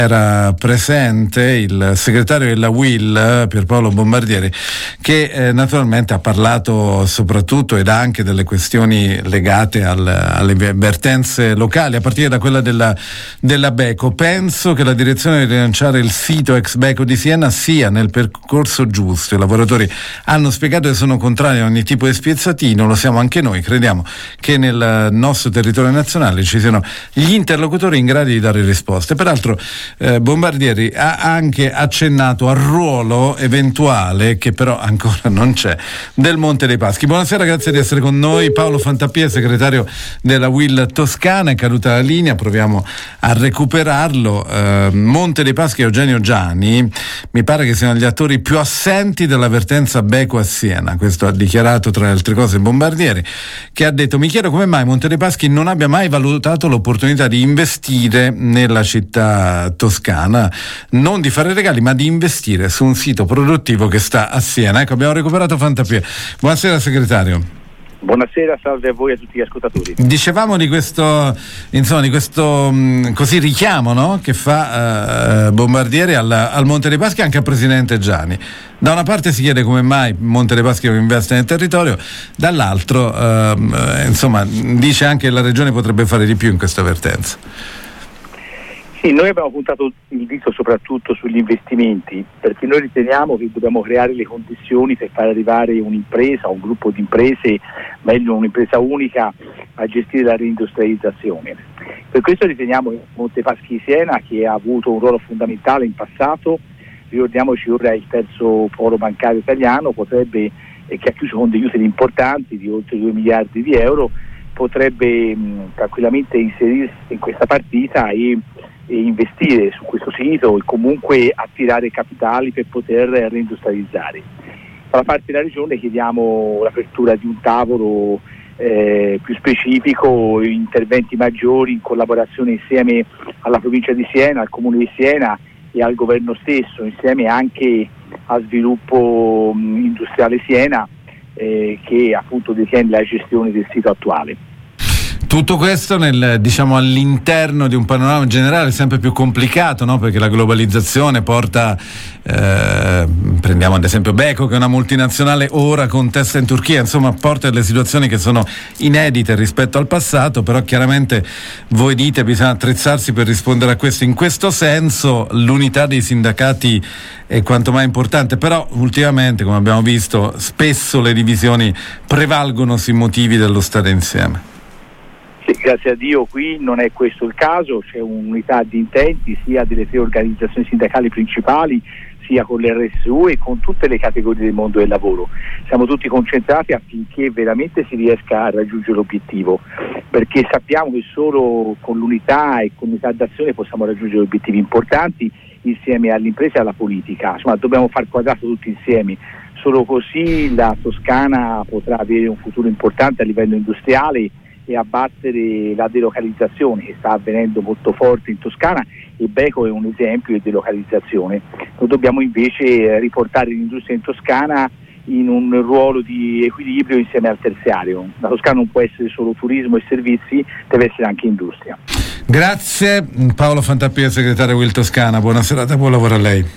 Era presente il segretario della UIL, Pierpaolo Bombardieri, che naturalmente ha parlato soprattutto ed anche delle questioni legate alle vertenze locali, a partire da quella della Beko. Penso che la direzione di rilanciare il sito ex Beko di Siena sia nel percorso giusto. I lavoratori hanno spiegato che sono contrari a ogni tipo di spiazzatino, lo siamo anche noi. Crediamo che nel nostro territorio nazionale ci siano gli interlocutori in grado di dare risposte. Peraltro Bombardieri ha anche accennato al ruolo eventuale, che però ancora non c'è, del Monte dei Paschi. Buonasera, grazie di essere con noi. Paolo Fantappia, segretario della UIL Toscana, è caduta la linea, proviamo a recuperarlo. Monte dei Paschi e Eugenio Giani mi pare che siano gli attori più assenti della vertenza Beko a Siena. Questo ha dichiarato, tra le altre cose, Bombardieri, che ha detto: mi chiedo come mai Monte dei Paschi non abbia mai valutato l'opportunità di investire nella città toscana, non di fare regali ma di investire su un sito produttivo che sta a Siena. Ecco, abbiamo recuperato Fantappia. Buonasera segretario. Buonasera, salve a voi e a tutti gli ascoltatori. Dicevamo di questo così richiamo, no? Che fa Bombardieri al Monte dei Paschi, anche al presidente Giani. Da una parte si chiede come mai Monte dei Paschi non investe nel territorio, dall'altro dice anche che la regione potrebbe fare di più in questa vertenza. Sì, noi abbiamo puntato il dito soprattutto sugli investimenti, perché noi riteniamo che dobbiamo creare le condizioni per far arrivare un'impresa, un gruppo di imprese, meglio un'impresa unica, a gestire la reindustrializzazione. Per questo riteniamo che Monte Paschi Siena, che ha avuto un ruolo fondamentale in passato, ricordiamoci ora il terzo polo bancario italiano, potrebbe, che ha chiuso con degli utili importanti di oltre 2 miliardi di euro, potrebbe tranquillamente inserirsi in questa partita e investire su questo sito e comunque attirare capitali per poter reindustrializzare. Dalla parte della regione chiediamo l'apertura di un tavolo più specifico, interventi maggiori in collaborazione insieme alla provincia di Siena, al comune di Siena e al governo stesso, insieme anche a Sviluppo Industriale Siena che appunto detiene la gestione del sito attuale. Tutto questo all'interno di un panorama generale sempre più complicato, no? Perché la globalizzazione porta, prendiamo ad esempio Beko, che è una multinazionale ora con testa in Turchia, porta delle situazioni che sono inedite rispetto al passato, però chiaramente voi dite bisogna attrezzarsi per rispondere a questo. In questo senso l'unità dei sindacati è quanto mai importante, però ultimamente, come abbiamo visto, spesso le divisioni prevalgono sui motivi dello stare insieme. Sì, grazie a Dio qui non è questo il caso, c'è un'unità di intenti sia delle 3 organizzazioni sindacali principali, sia con l'RSU e con tutte le categorie del mondo del lavoro. Siamo tutti concentrati affinché veramente si riesca a raggiungere l'obiettivo, perché sappiamo che solo con l'unità e con l'unità d'azione possiamo raggiungere obiettivi importanti insieme alle imprese e alla politica. Dobbiamo far quadrato tutti insieme. Solo così la Toscana potrà avere un futuro importante a livello industriale e abbattere la delocalizzazione che sta avvenendo molto forte in Toscana, e Beko è un esempio di delocalizzazione. Noi dobbiamo invece riportare l'industria in Toscana in un ruolo di equilibrio insieme al terziario. La Toscana non può essere solo turismo e servizi, deve essere anche industria. Grazie Paolo Fantappia, segretario UIL Toscana, buona serata, buon lavoro a lei.